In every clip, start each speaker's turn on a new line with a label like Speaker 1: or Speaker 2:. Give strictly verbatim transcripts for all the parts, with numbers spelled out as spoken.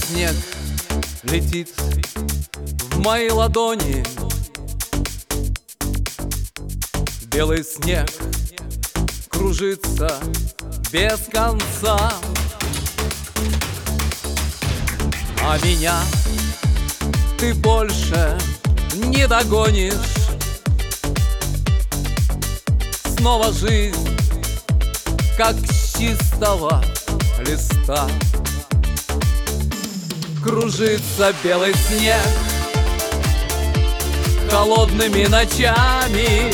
Speaker 1: снег летит в мои ладони. Белый снег кружится без конца, а меня ты больше не догонишь. Снова жизнь, как с чистого листа. Кружится белый снег холодными ночами.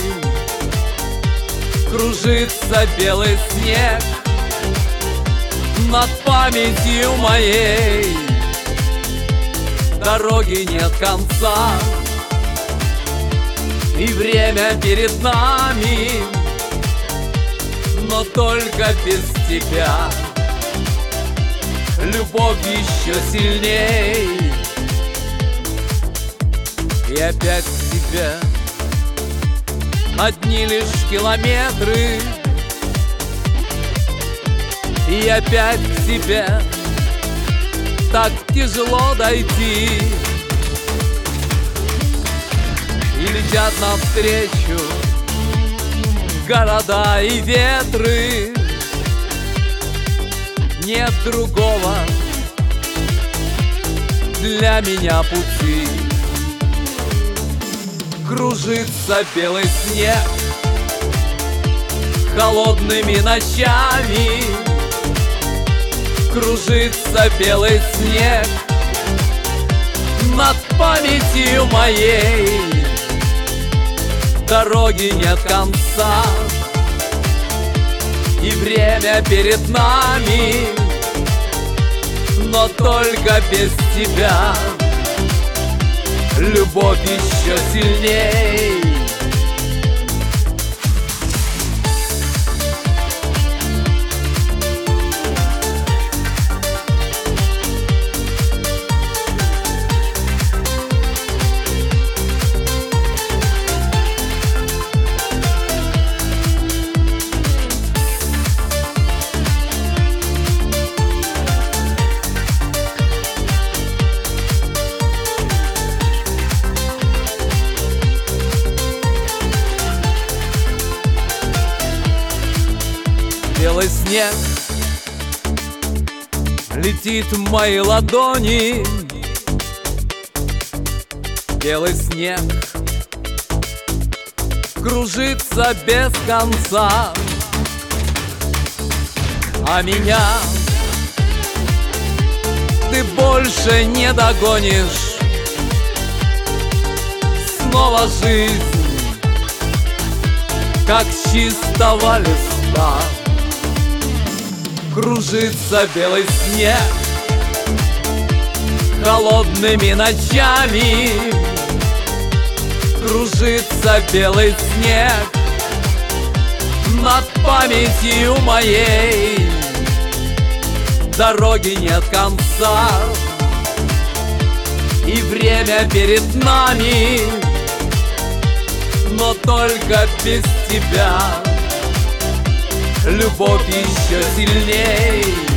Speaker 1: Кружится белый снег над памятью моей. Дороги нет конца, и время перед нами, но только без тебя любовь еще сильней. И опять к тебе одни лишь километры, и опять к тебе так тяжело дойти. И летят навстречу города и ветры. Нет другого для меня пути. Кружится белый снег холодными ночами. Кружится белый снег над памятью моей. Дороги нет конца, и время перед нами, но только без тебя любовь еще сильней. Белый снег летит в мои ладони. Белый снег кружится без конца, а меня ты больше не догонишь. Снова жизнь, как с чистого листа. Кружится белый снег холодными ночами. Кружится белый снег над памятью моей. Дороги нет конца, и время перед нами, но только без тебя любовь еще сильней.